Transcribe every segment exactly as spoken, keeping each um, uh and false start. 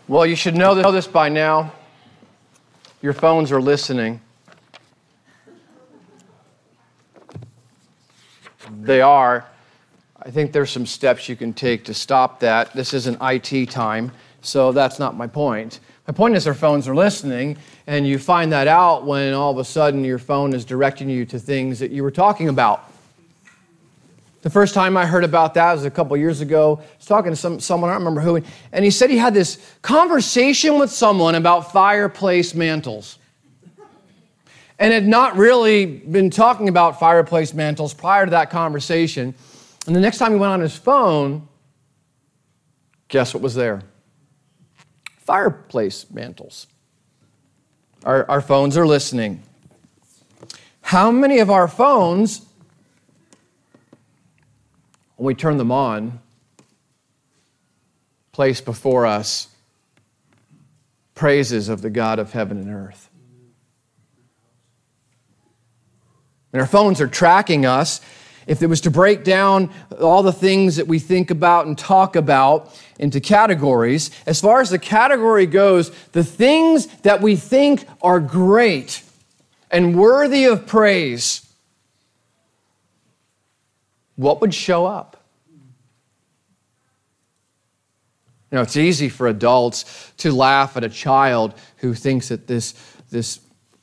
Well, you should know this by now. Your phones are listening. They are. I think there's some steps you can take to stop that. This isn't I T time, so that's not my point. My point is their phones are listening, and you find that out when all of a sudden your phone is directing you to things that you were talking about. The first time I heard about that was a couple years ago. I was talking to some, someone, I don't remember who, and he said he had this conversation with someone about fireplace mantles. And had not really been talking about fireplace mantles prior to that conversation. And the next time he went on his phone, guess what was there? Fireplace mantles. Our, our phones are listening. How many of our phones, when we turn them on, place before us praises of the God of heaven and earth? And our phones are tracking us. If it was to break down all the things that we think about and talk about into categories, as far as the category goes, the things that we think are great and worthy of praise, what would show up? You know, it's easy for adults to laugh at a child who thinks that this, this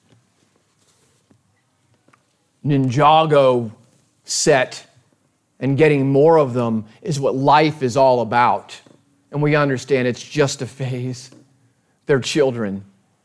Ninjago set and getting more of them is what life is all about. And we understand it's just a phase. They're children.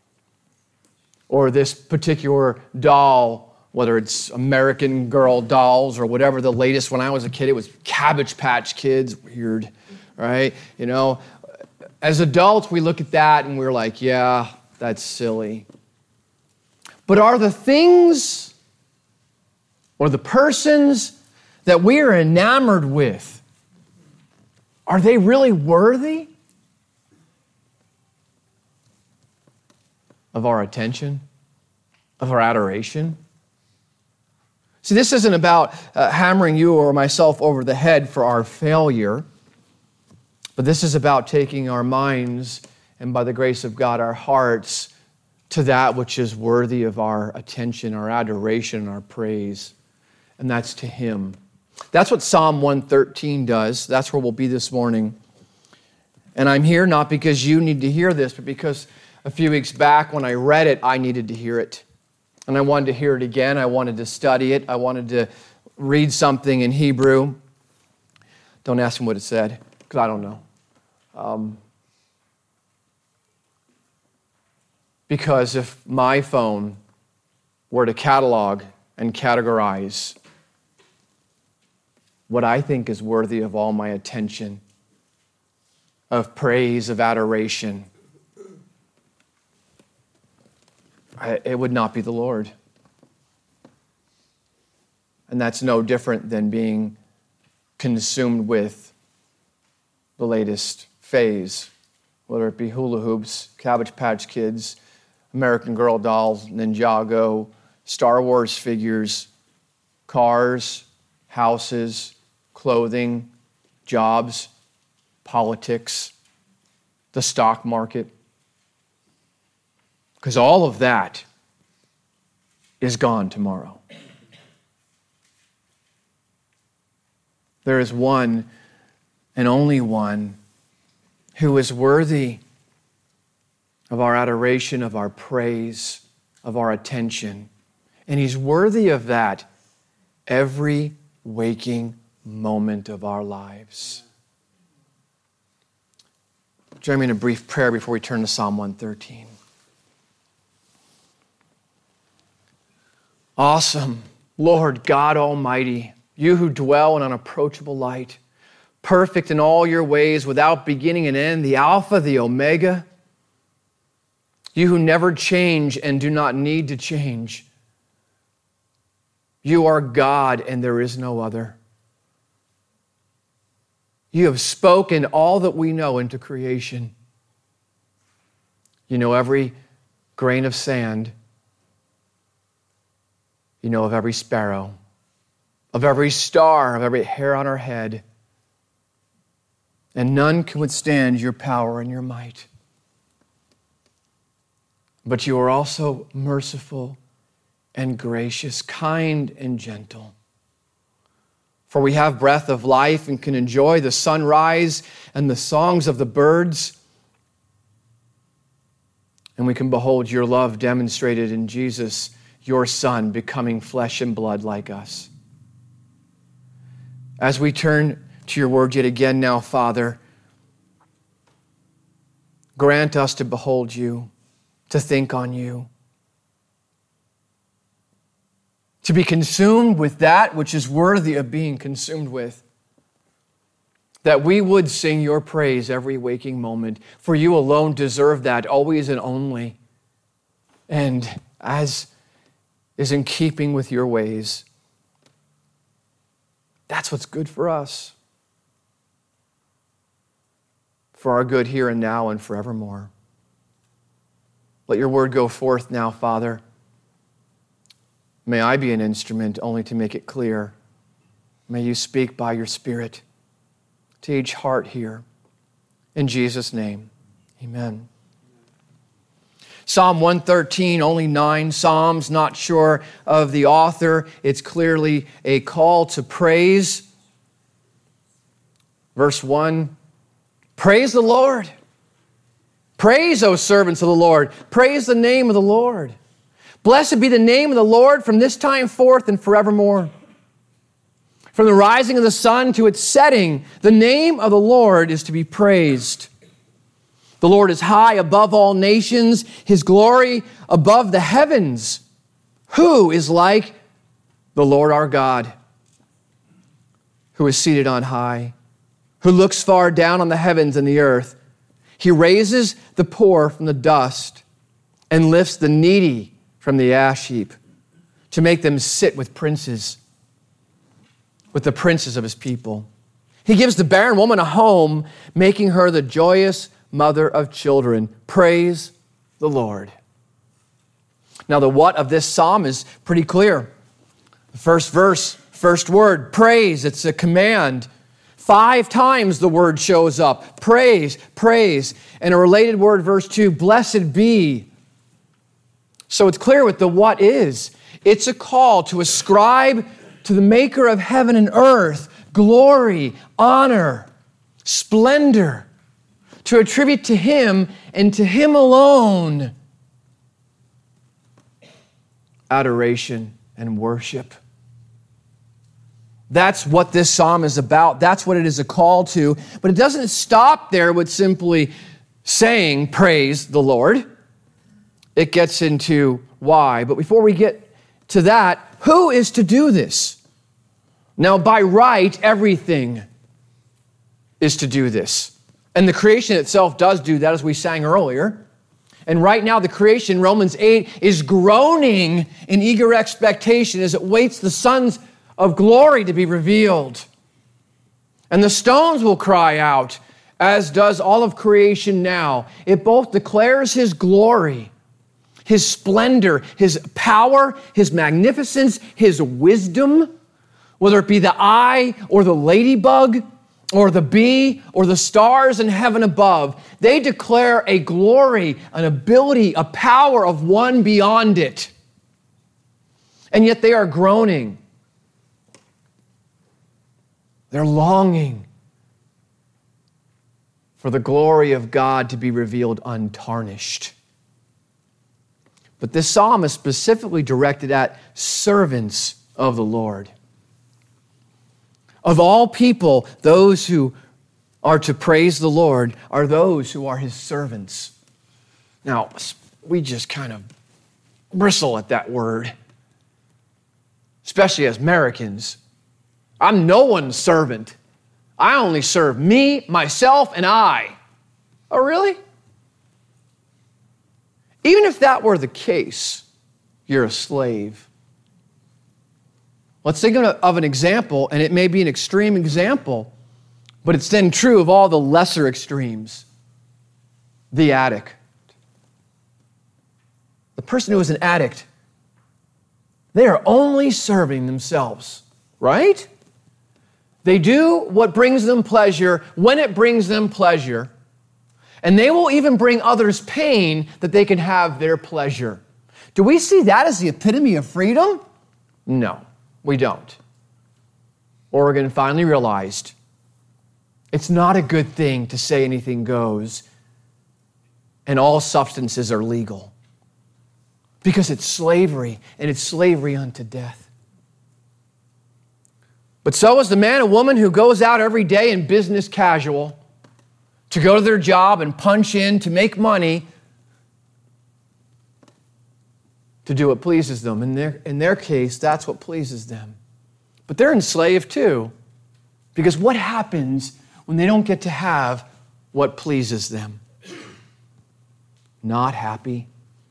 Or this particular doll, whether it's American Girl dolls or whatever the latest. When I was a kid, it was Cabbage Patch Kids. Weird, right? You know, as adults, we look at that and we're like, yeah, that's silly. But are the things or the persons that we are enamored with, are they really worthy of our attention, of our adoration? See, this isn't about uh, hammering you or myself over the head for our failure, but this is about taking our minds and, by the grace of God, our hearts to that which is worthy of our attention, our adoration, our praise. And that's to Him. That's what Psalm one thirteen does. That's where we'll be this morning. And I'm here not because you need to hear this, but because a few weeks back when I read it, I needed to hear it. And I wanted to hear it again. I wanted to study it. I wanted to read something in Hebrew. Don't ask me what it said, because I don't know. Um, because if my phone were to catalog and categorize what I think is worthy of all my attention, of praise, of adoration, I, it would not be the Lord. And that's no different than being consumed with the latest phase, whether it be hula hoops, Cabbage Patch Kids, American Girl dolls, Ninjago, Star Wars figures, cars, houses, clothing, jobs, politics, the stock market. Because all of that is gone tomorrow. There is one and only one who is worthy of our adoration, of our praise, of our attention. And He's worthy of that every waking moment of our lives. Join me in a brief prayer before we turn to Psalm one thirteen. Awesome, Lord God Almighty, you who dwell in unapproachable light, perfect in all your ways, without beginning and end, the Alpha, the Omega, you who never change and do not need to change. You are God and there is no other. You have spoken all that we know into creation. You know every grain of sand. You know of every sparrow, of every star, of every hair on our head. And none can withstand your power and your might. but you are also merciful and gracious, kind and gentle. For we have breath of life and can enjoy the sunrise and the songs of the birds. And we can behold your love demonstrated in Jesus, your Son, becoming flesh and blood like us. As we turn to your word yet again now, Father, grant us to behold you, to think on you, to be consumed with that which is worthy of being consumed with, that we would sing your praise every waking moment, for you alone deserve that, always and only, and as is in keeping with your ways. That's what's good for us, for our good here and now and forevermore. Let your word go forth now, Father. May I be an instrument only to make it clear. May you speak by your Spirit to each heart here. In Jesus' name, amen. Psalm one thirteen, only nine Psalms, not sure of the author. It's clearly a call to praise. Verse one, praise the Lord. Praise, O servants of the Lord. Praise the name of the Lord. Blessed be the name of the Lord from this time forth and forevermore. From the rising of the sun to its setting, the name of the Lord is to be praised. The Lord is high above all nations, his glory above the heavens. Who is like the Lord our God, who is seated on high, who looks far down on the heavens and the earth? He raises the poor from the dust and lifts the needy from the ash heap to make them sit with princes, with the princes of his people. He gives the barren woman a home, making her the joyous mother of children. Praise the Lord. Now, the what of this psalm is pretty clear. The first verse, first word, praise. It's a command. Five times the word shows up. Praise, praise. And a related word, verse two, blessed be. So it's clear what the what is. It's a call to ascribe to the maker of heaven and earth glory, honor, splendor, to attribute to him and to him alone adoration and worship. That's what this psalm is about. That's what it is a call to. But it doesn't stop there with simply saying, praise the Lord. It gets into why. But before we get to that, who is to do this? Now, by right, everything is to do this. And the creation itself does do that, as we sang earlier. And right now, the creation, Romans eight, is groaning in eager expectation as it waits the sons of glory to be revealed. And the stones will cry out, as does all of creation now. It both declares his glory, his splendor, his power, his magnificence, his wisdom, whether it be the eye or the ladybug or the bee or the stars in heaven above. They declare a glory, an ability, a power of one beyond it. And yet they are groaning. They're longing for the glory of God to be revealed untarnished. But this psalm is specifically directed at servants of the Lord. Of all people, those who are to praise the Lord are those who are his servants. Now, we just kind of bristle at that word, especially as Americans. I'm no one's servant. I only serve me, myself, and I. Oh, really? Even if that were the case, you're a slave. Let's think of an example, and it may be an extreme example, but it's then true of all the lesser extremes. The addict. The person who is an addict, they are only serving themselves, right? They do what brings them pleasure when it brings them pleasure, And they will even bring others pain that they can have their pleasure. Do we see that as the epitome of freedom? No, we don't. Oregon finally realized it's not a good thing to say anything goes and all substances are legal, because it's slavery, and it's slavery unto death. But so is the man or woman who goes out every day in business casual to go to their job and punch in to make money, to do what pleases them. In their, in their case, that's what pleases them. But they're enslaved too, because what happens when they don't get to have what pleases them? Not happy.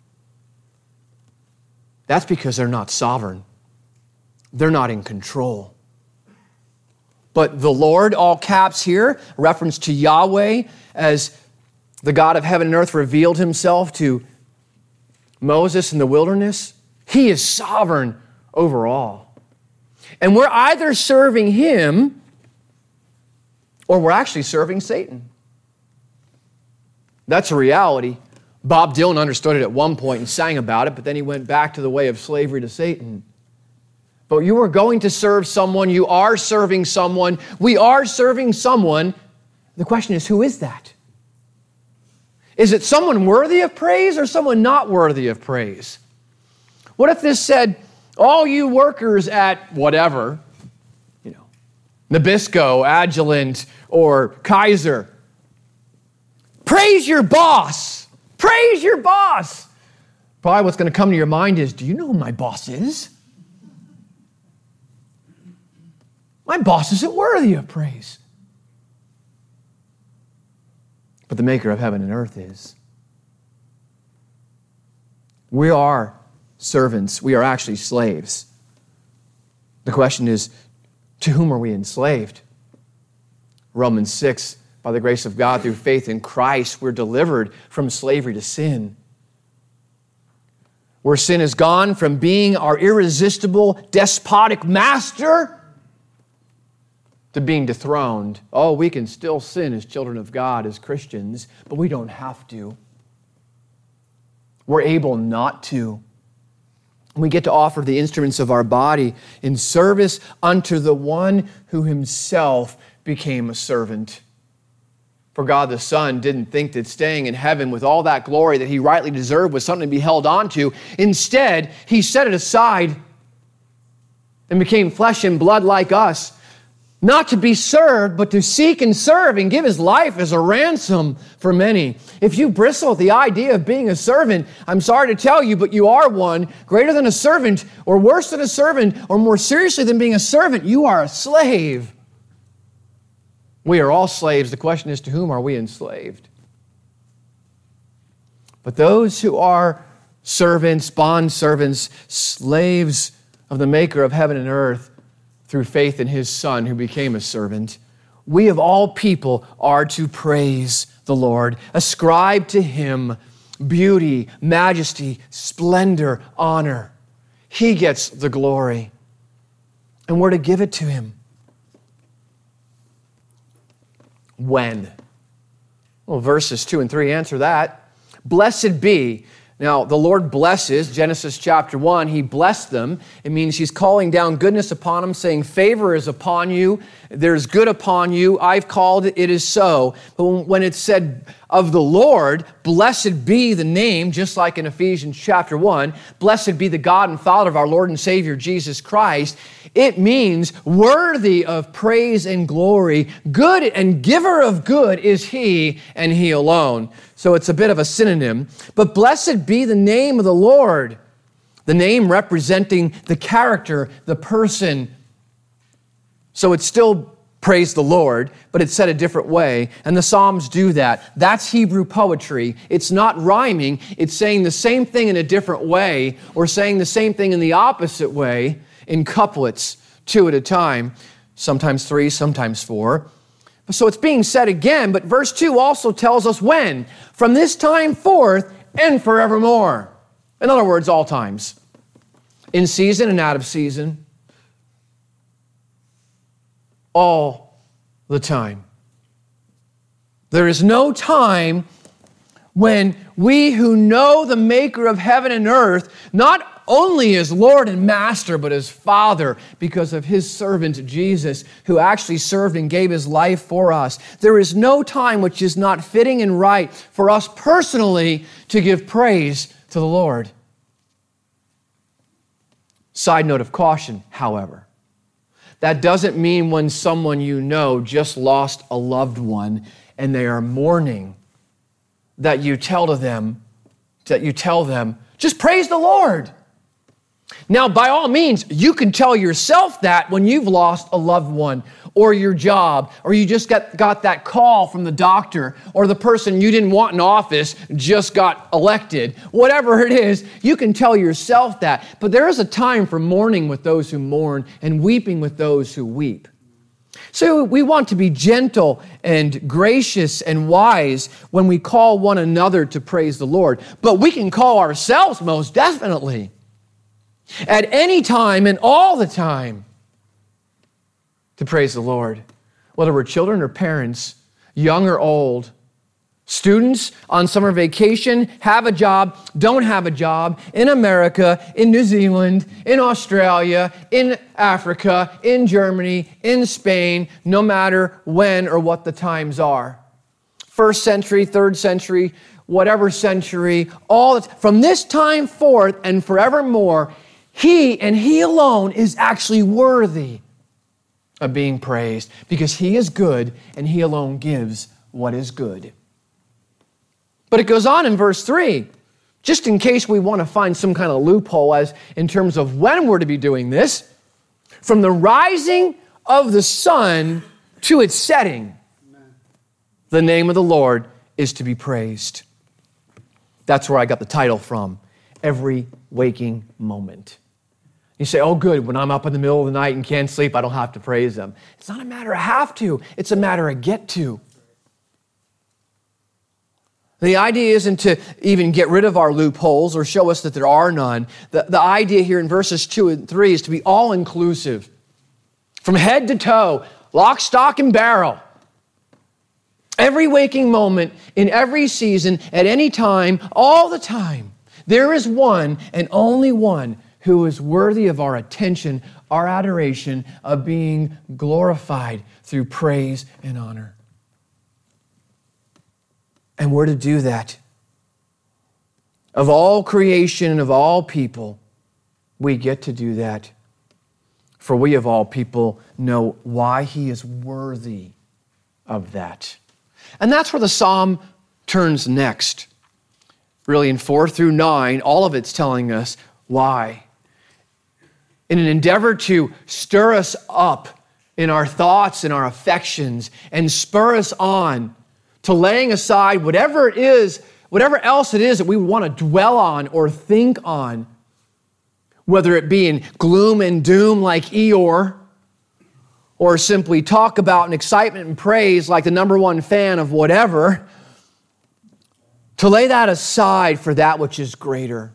That's because they're not sovereign. They're not in control. But the Lord, all caps here, reference to Yahweh as the God of heaven and earth revealed himself to Moses in the wilderness. He is sovereign over all. And we're either serving him or we're actually serving Satan. That's a reality. Bob Dylan understood it at one point and sang about it, but then he went back to the way of slavery to Satan. But you are going to serve someone. You are serving someone. We are serving someone. The question is, who is that? Is it someone worthy of praise or someone not worthy of praise? What if this said, all you workers at whatever, you know, Nabisco, Agilent, or Kaiser, praise your boss. Praise your boss. Probably what's going to come to your mind is, do you know who my boss is? My boss isn't worthy of praise. But the maker of heaven and earth is. We are servants. We are actually slaves. The question is, to whom are we enslaved? Romans six, by the grace of God, through faith in Christ, we're delivered from slavery to sin. Where sin is gone from being our irresistible, despotic master to being dethroned. Oh, we can still sin as children of God, as Christians, but we don't have to. We're able not to. We get to offer the instruments of our body in service unto the one who himself became a servant. For God the Son didn't think that staying in heaven with all that glory that he rightly deserved was something to be held on to. Instead, he set it aside and became flesh and blood like us, not to be served, but to seek and serve and give his life as a ransom for many. If you bristle at the idea of being a servant, I'm sorry to tell you, but you are one. Greater than a servant, or worse than a servant, or more seriously than being a servant, you are a slave. We are all slaves. The question is, to whom are we enslaved? But those who are servants, bond servants, slaves of the maker of heaven and earth, through faith in his Son who became a servant, we of all people are to praise the Lord, ascribe to him beauty, majesty, splendor, honor. He gets the glory, and we're to give it to him. When? Well, verses two and three answer that. Blessed be. Now, the Lord blesses, Genesis chapter one, he blessed them. It means he's calling down goodness upon them, saying, favor is upon you, there's good upon you, I've called it, it is so. But when it's said of the Lord, blessed be the name, just like in Ephesians chapter one, blessed be the God and Father of our Lord and Savior Jesus Christ, it means worthy of praise and glory, good and giver of good is he and he alone. So it's a bit of a synonym. But blessed be the name of the Lord, the name representing the character, the person. So it's still praise the Lord, but it's said a different way. And the Psalms do that. That's Hebrew poetry. It's not rhyming. It's saying the same thing in a different way, or saying the same thing in the opposite way in couplets, two at a time, sometimes three, sometimes four. So it's being said again, but verse two also tells us when. From this time forth and forevermore. In other words, all times. In season and out of season. All the time. There is no time when we who know the maker of heaven and earth, not only as Lord and Master, but as Father, because of his servant Jesus, who actually served and gave his life for us. There is no time which is not fitting and right for us personally to give praise to the Lord. Side note of caution, however, that doesn't mean when someone you know just lost a loved one and they are mourning, that you tell to them, that you tell them, just praise the Lord. Now, by all means, you can tell yourself that when you've lost a loved one or your job, or you just got, got that call from the doctor, or the person you didn't want in office just got elected. Whatever it is, you can tell yourself that. But there is a time for mourning with those who mourn and weeping with those who weep. So we want to be gentle and gracious and wise when we call one another to praise the Lord. But we can call ourselves most definitely at any time and all the time to praise the Lord. Whether we're children or parents, young or old, students on summer vacation, have a job, don't have a job, in America, in New Zealand, in Australia, in Africa, in Germany, in Spain, no matter when or what the times are. First century, third century, whatever century, all from this time forth and forevermore, he and he alone is actually worthy of being praised because he is good and he alone gives what is good. But it goes on in verse three, just in case we want to find some kind of loophole as in terms of when we're to be doing this, from the rising of the sun to its setting, Amen. The name of the Lord is to be praised. That's where I got the title from, Every Waking Moment. You say, oh good, when I'm up in the middle of the night and can't sleep, I don't have to praise him. It's not a matter of have to, it's a matter of get to. The idea isn't to even get rid of our loopholes or show us that there are none. The, the idea here in verses two and three is to be all-inclusive. From head to toe, lock, stock, and barrel. Every waking moment, in every season, at any time, all the time, there is one and only one who is worthy of our attention, our adoration, of being glorified through praise and honor. And we're to do that. Of all creation and of all people, we get to do that. For we of all people know why he is worthy of that. And that's where the psalm turns next. Really, in four through nine, all of it's telling us why. In an endeavor to stir us up in our thoughts and our affections and spur us on to laying aside whatever it is, whatever else it is that we want to dwell on or think on, whether it be in gloom and doom like Eeyore, or simply talk about and excitement and praise like the number one fan of whatever, to lay that aside for that which is greater.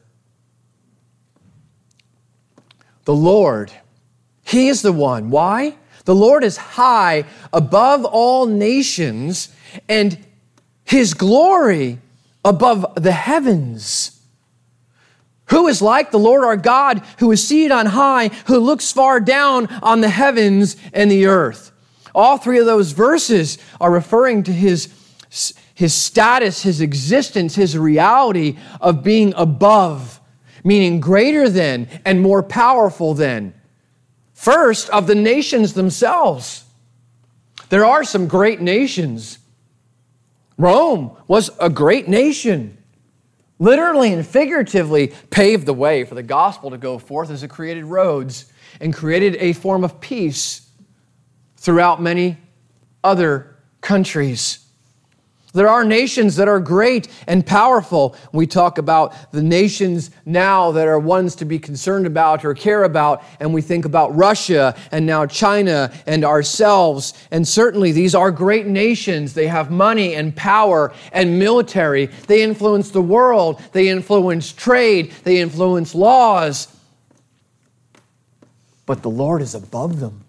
The Lord, he is the one. Why? The Lord is high above all nations, and his glory above the heavens. Who is like the Lord our God, who is seated on high, who looks far down on the heavens and the earth? All three of those verses are referring to his, his status, his existence, his reality of being above, meaning greater than and more powerful than. First, of the nations themselves. There are some great nations. Rome was a great nation. Literally and figuratively paved the way for the gospel to go forth as it created roads and created a form of peace throughout many other countries. There are nations that are great and powerful. We talk about the nations now that are ones to be concerned about or care about, and we think about Russia and now China and ourselves. And certainly these are great nations. They have money and power and military. They influence the world. They influence trade. They influence laws. But the Lord is above them.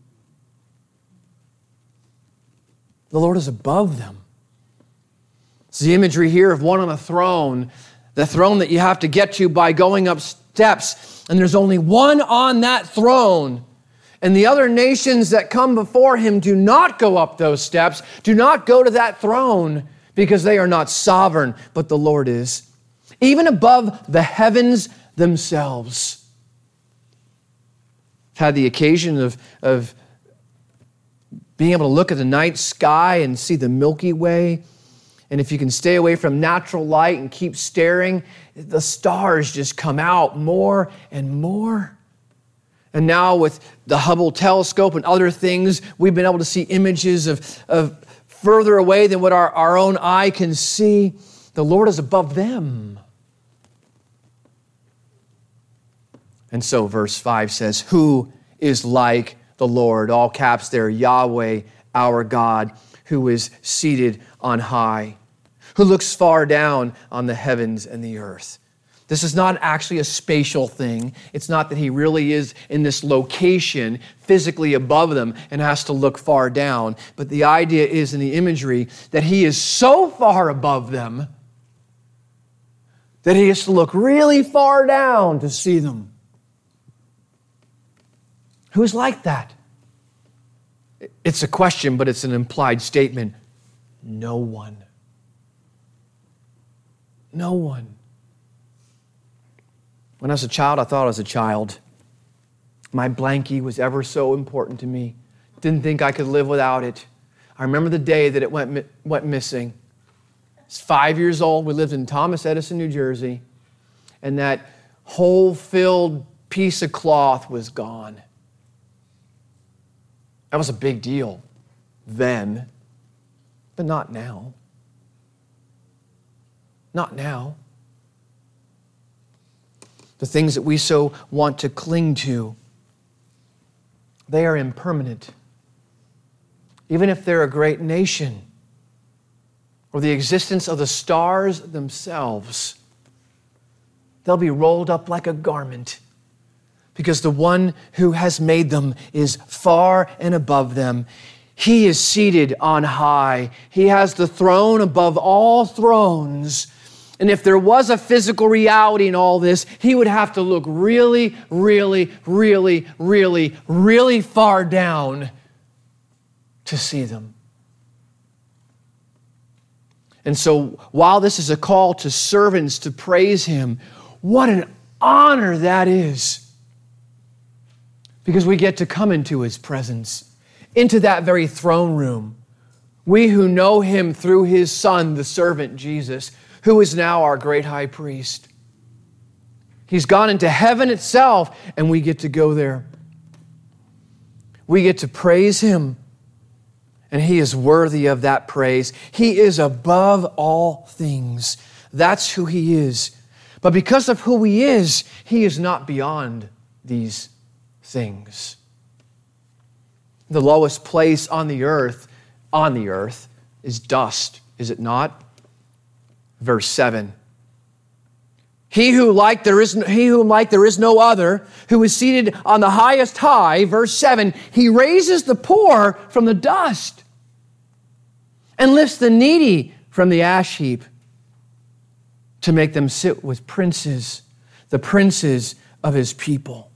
The Lord is above them. It's the imagery here of one on a throne, the throne that you have to get to by going up steps. And there's only one on that throne. And the other nations that come before him do not go up those steps, do not go to that throne, because they are not sovereign, but the Lord is. Even above the heavens themselves. I've had the occasion of, of being able to look at the night sky and see the Milky Way. And if you can stay away from natural light and keep staring, the stars just come out more and more. And now with the Hubble telescope and other things, we've been able to see images of, of further away than what our, our own eye can see. The Lord is above them. And so verse five says, who is like the Lord? All caps there, Yahweh, our God, who is seated on high, who looks far down on the heavens and the earth. This is not actually a spatial thing. It's not that he really is in this location physically above them and has to look far down. But the idea is in the imagery that he is so far above them that he has to look really far down to see them. Who's like that? It's a question, but it's an implied statement. No one. No one. When I was a child, I thought I was a child. My blankie was ever so important to me. Didn't think I could live without it. I remember the day that it went, went missing. I was five years old. We lived in Thomas Edison, New Jersey. And that hole-filled piece of cloth was gone. That was a big deal then, but not now. Not now. The things that we so want to cling to, they are impermanent. Even if they're a great nation, or the existence of the stars themselves, they'll be rolled up like a garment, because the one who has made them is far and above them. He is seated on high. He has the throne above all thrones. And if there was a physical reality in all this, he would have to look really, really, really, really, really far down to see them. And so while this is a call to servants to praise him, what an honor that is. Because we get to come into his presence, into that very throne room. We who know him through his Son, the servant Jesus, who is now our great high priest. He's gone into heaven itself, and we get to go there. We get to praise him, and he is worthy of that praise. He is above all things. That's who he is. But because of who he is, he is not beyond these things. The lowest place on the earth, on the earth, is dust, is it not? Verse seven. He who like there is he whom like there is no other, who is seated on the highest high, verse seven, he raises the poor from the dust and lifts the needy from the ash heap to make them sit with princes, the princes of his people.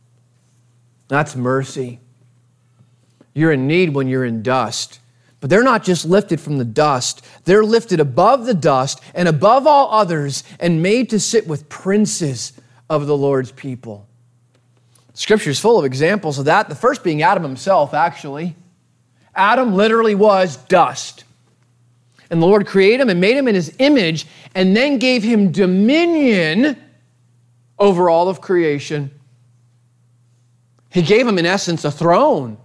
That's mercy. You're in need when you're in dust. But they're not just lifted from the dust. They're lifted above the dust and above all others and made to sit with princes of the Lord's people. Scripture is full of examples of that. The first being Adam himself, actually. Adam literally was dust. And the Lord created him and made him in his image and then gave him dominion over all of creation. He gave him, in essence, a throne.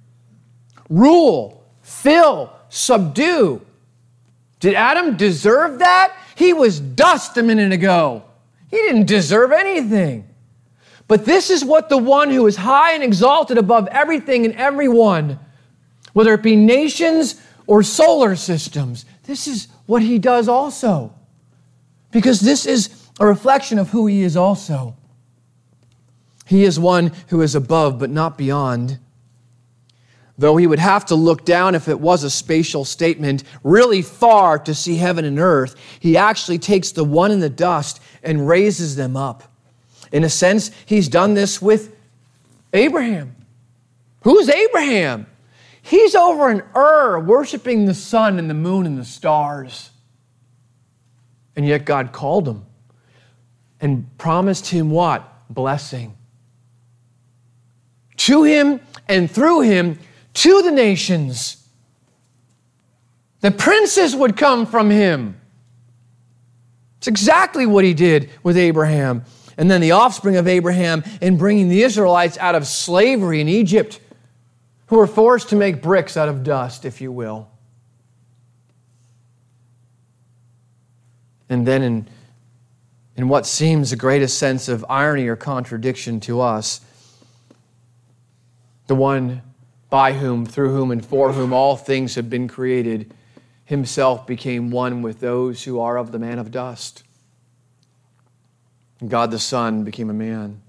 Rule. Fill, subdue. Did Adam deserve that? He was dust a minute ago. He didn't deserve anything. But this is what the one who is high and exalted above everything and everyone, whether it be nations or solar systems, this is what he does also. Because this is a reflection of who he is also. He is one who is above but not beyond. though he would have to look down, if it was a spatial statement, really far to see heaven and earth, he actually takes the one in the dust and raises them up. In a sense, he's done this with Abraham. Who's Abraham? He's over in Ur, worshiping the sun and the moon and the stars. And yet God called him and promised him what? Blessing. To him and through him, to the nations. The princes would come from him. It's exactly what he did with Abraham. And then the offspring of Abraham in bringing the Israelites out of slavery in Egypt, who were forced to make bricks out of dust, if you will. And then in, in what seems the greatest sense of irony or contradiction to us, the one by whom, through whom, and for whom all things have been created, himself became one with those who are of the man of dust. And God the Son became a man.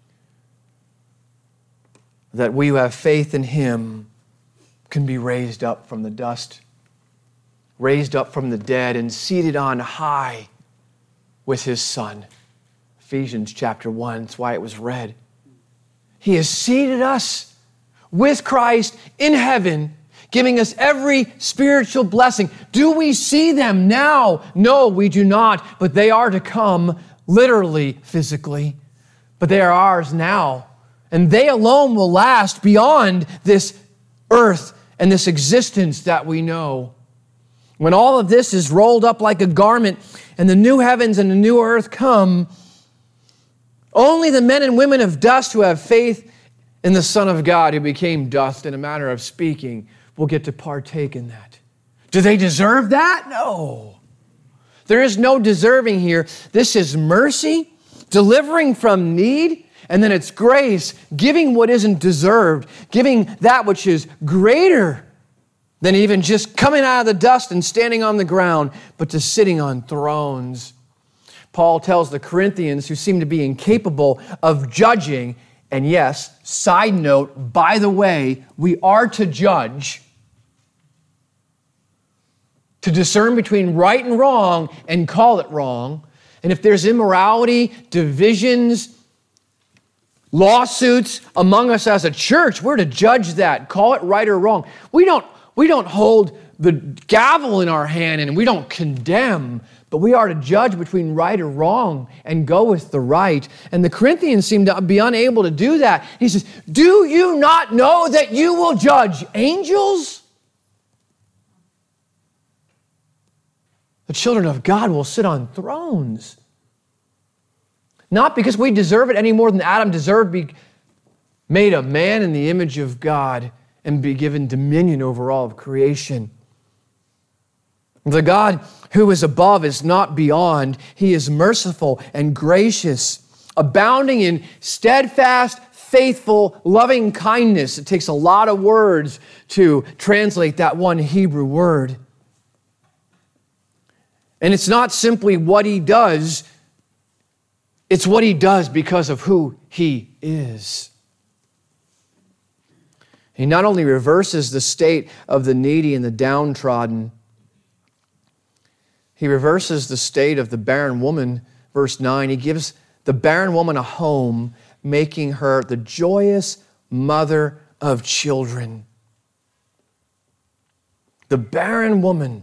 That we who have faith in him can be raised up from the dust, raised up from the dead, and seated on high with his Son. Ephesians chapter one, that's why it was read. He has seated us with Christ in heaven, giving us every spiritual blessing. Do we see them now? No, we do not, but they are to come literally, physically, but they are ours now. And they alone will last beyond this earth and this existence that we know. When all of this is rolled up like a garment and the new heavens and the new earth come, only the men and women of dust who have faith in the Son of God, who became dust in a manner of speaking, will get to partake in that. Do they deserve that? No. There is no deserving here. This is mercy, delivering from need, and then it's grace, giving what isn't deserved, giving that which is greater than even just coming out of the dust and standing on the ground, but to sitting on thrones. Paul tells the Corinthians, who seem to be incapable of judging, and yes, side note, by the way, we are to judge, to discern between right and wrong and call it wrong. And if there's immorality, divisions, lawsuits among us as a church, we're to judge that, call it right or wrong. We don't, we don't hold the gavel in our hand and we don't condemn, but we are to judge between right or wrong and go with the right. And the Corinthians seem to be unable to do that. He says, do you not know that you will judge angels? The children of God will sit on thrones. Not because we deserve it any more than Adam deserved to be made a man in the image of God and be given dominion over all of creation. The God who is above is not beyond. He is merciful and gracious, abounding in steadfast, faithful, loving kindness. It takes a lot of words to translate that one Hebrew word. And it's not simply what he does, it's what he does because of who he is. He not only reverses the state of the needy and the downtrodden, he reverses the state of the barren woman. Verse nine, he gives the barren woman a home, making her the joyous mother of children. The barren woman.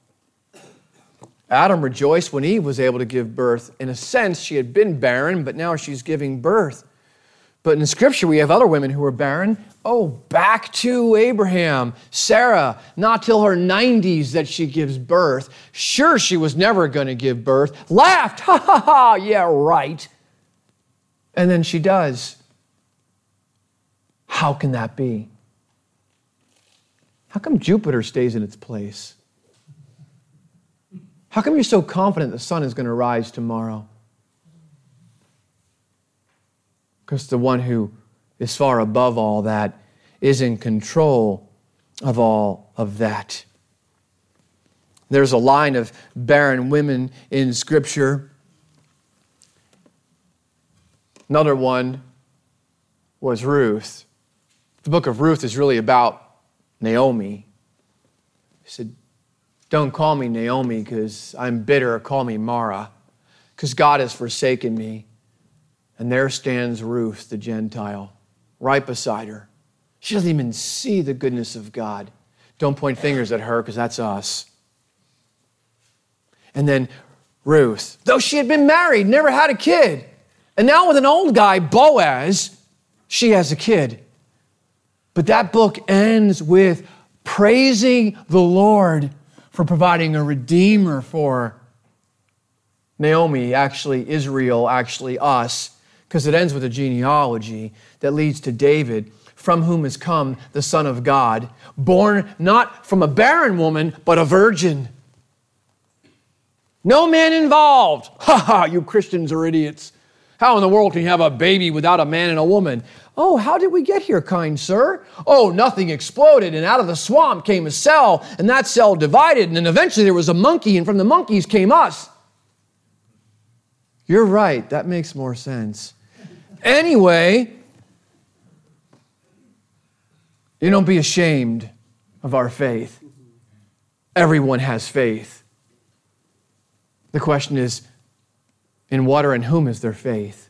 Adam rejoiced when Eve was able to give birth. In a sense, she had been barren, but now she's giving birth. But in Scripture, we have other women who are barren. Oh, back to Abraham. Sarah, not till her nineties that she gives birth. Sure, she was never going to give birth. Laughed, ha ha ha, yeah, right. And then she does. How can that be? How come Jupiter stays in its place? How come you're so confident the sun is going to rise tomorrow? Because the one who is far above all that is in control of all of that. There's a line of barren women in Scripture. Another one was Ruth. The book of Ruth is really about Naomi. He said, don't call me Naomi because I'm bitter. Call me Mara because God has forsaken me. And there stands Ruth, the Gentile, right beside her. She doesn't even see the goodness of God. Don't point fingers at her because that's us. And then Ruth, though she had been married, never had a kid. And now with an old guy, Boaz, she has a kid. But that book ends with praising the Lord for providing a redeemer for Naomi, actually Israel, actually us, because it ends with a genealogy that leads to David, from whom has come the Son of God, born not from a barren woman, but a virgin. No man involved. Ha ha, you Christians are idiots. How in the world can you have a baby without a man and a woman? Oh, how did we get here, kind sir? Oh, nothing exploded, and out of the swamp came a cell, and that cell divided, and then eventually there was a monkey, and from the monkeys came us. You're right, that makes more sense. Anyway, you don't be ashamed of our faith. Everyone has faith. The question is, in what or in whom is their faith?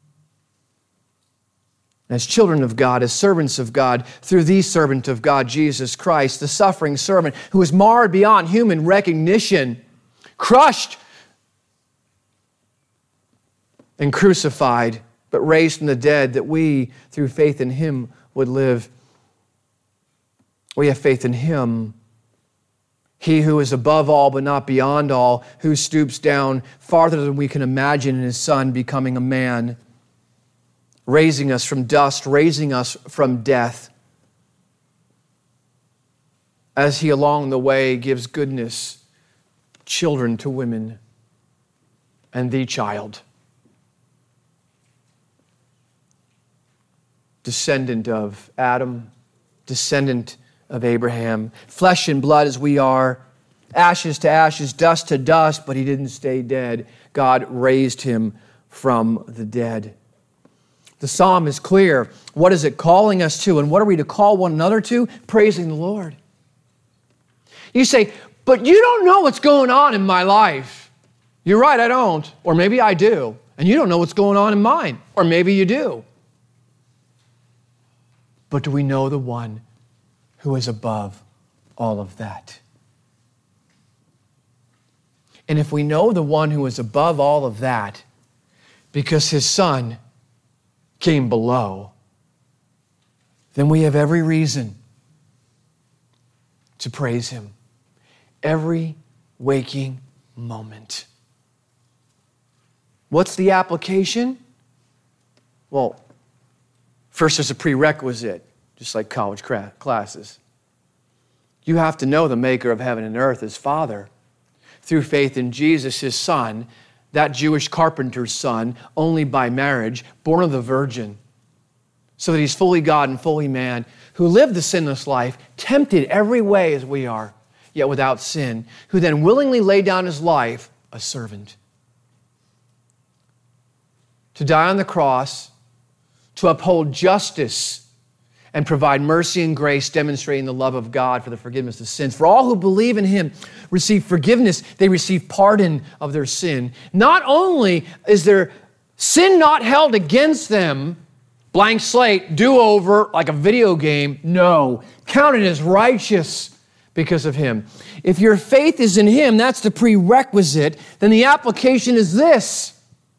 As children of God, as servants of God, through the servant of God, Jesus Christ, the suffering servant who was marred beyond human recognition, crushed and crucified, but raised from the dead, that we, through faith in him, would live. We have faith in him. He who is above all but not beyond all, who stoops down farther than we can imagine in his Son becoming a man, raising us from dust, raising us from death, as he along the way gives goodness, children to women, and thee, child, descendant of Adam, descendant of Abraham, flesh and blood as we are, ashes to ashes, dust to dust, but he didn't stay dead. God raised him from the dead. The psalm is clear. What is it calling us to, and what are we to call one another to? Praising the Lord. You say, but you don't know what's going on in my life. You're right, I don't. Or maybe I do. And you don't know what's going on in mine. Or maybe you do. But do we know the one who is above all of that? And if we know the one who is above all of that, because his Son came below, then we have every reason to praise him every waking moment. What's the application? Well, first there's a prerequisite, just like college classes. You have to know the maker of heaven and earth, his Father, through faith in Jesus, his Son, that Jewish carpenter's son, only by marriage, born of the virgin, so that he's fully God and fully man, who lived the sinless life, tempted every way as we are, yet without sin, who then willingly laid down his life, a servant, to die on the cross, to uphold justice and provide mercy and grace, demonstrating the love of God for the forgiveness of sins. For all who believe in him receive forgiveness. They receive pardon of their sin. Not only is their sin not held against them, blank slate, do-over, like a video game. No, counted as righteous because of him. If your faith is in him, that's the prerequisite. Then the application is this.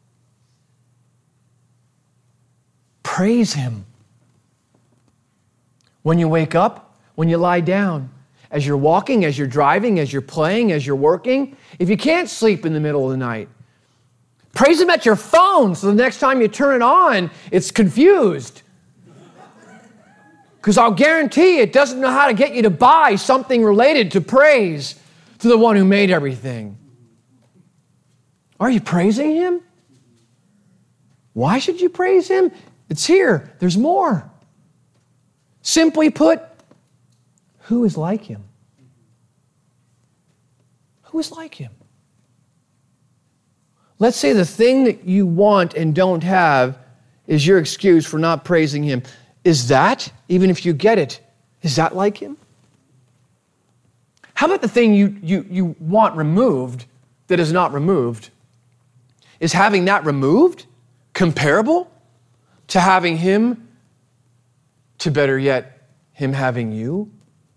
Praise him. When you wake up, when you lie down, as you're walking, as you're driving, as you're playing, as you're working, if you can't sleep in the middle of the night, praise him at your phone so the next time you turn it on, it's confused. Because I'll guarantee it doesn't know how to get you to buy something related to praise to the one who made everything. Are you praising him? Why should you praise him? It's here. There's more. Simply put, who is like him? Who is like him? Let's say the thing that you want and don't have is your excuse for not praising him. Is that, even if you get it, is that like him? How about the thing you, you, you want removed that is not removed? Is having that removed comparable to having him, to better yet, him having you?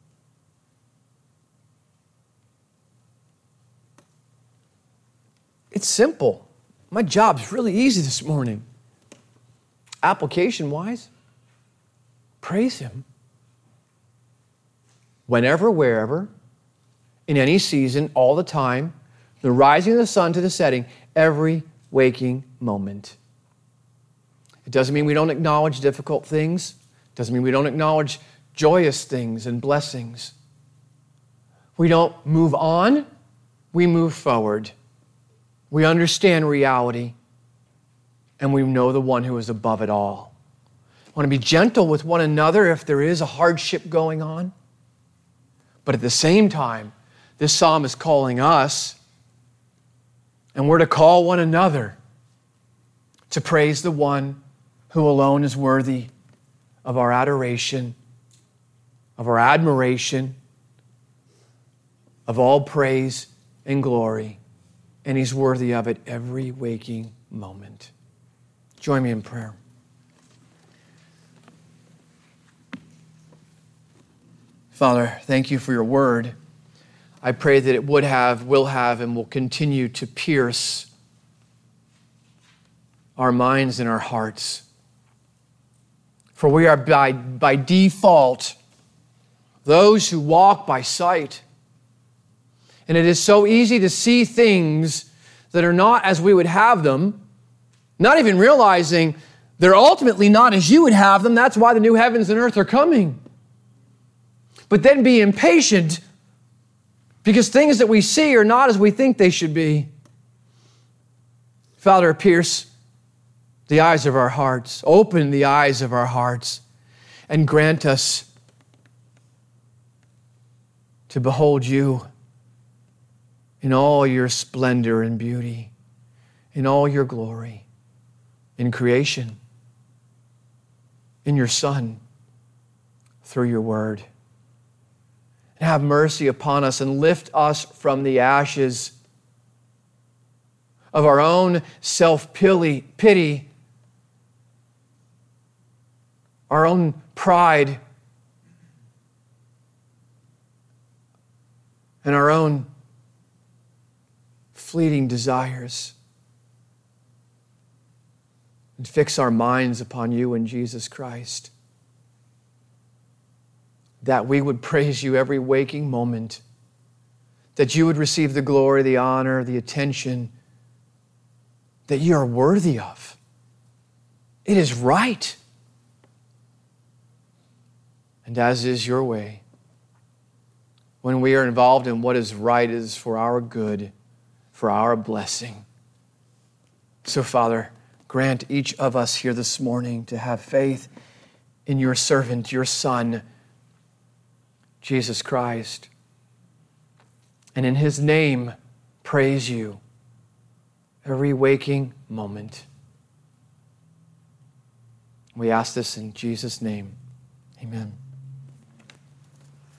It's simple. My job's really easy this morning. Application-wise, praise him. Whenever, wherever, in any season, all the time, the rising of the sun to the setting, every waking moment. It doesn't mean we don't acknowledge difficult things. It doesn't mean we don't acknowledge joyous things and blessings. We don't move on, we move forward. We understand reality, and we know the one who is above it all. We want to be gentle with one another if there is a hardship going on. But at the same time, this psalm is calling us, and we're to call one another to praise the one who alone is worthy of our adoration, of our admiration, of all praise and glory. And he's worthy of it every waking moment. Join me in prayer. Father, thank you for your word. I pray that it would have, will have, and will continue to pierce our minds and our hearts. For we are by, by default those who walk by sight. And it is so easy to see things that are not as we would have them, not even realizing they're ultimately not as you would have them. That's why the new heavens and earth are coming. But then be impatient because things that we see are not as we think they should be. Father, pierce the eyes of our hearts, open the eyes of our hearts, and grant us to behold you in all your splendor and beauty, in all your glory, in creation, in your Son, through your word. And have mercy upon us and lift us from the ashes of our own self-pity, our own pride, and our own fleeting desires, and fix our minds upon you and Jesus Christ, that we would praise you every waking moment, that you would receive the glory, the honor, the attention that you are worthy of. It is right. And as is your way, when we are involved in what is right, it is for our good, for our blessing. So, Father, grant each of us here this morning to have faith in your servant, your Son, Jesus Christ, and in his name praise you every waking moment. We ask this in Jesus' name. Amen.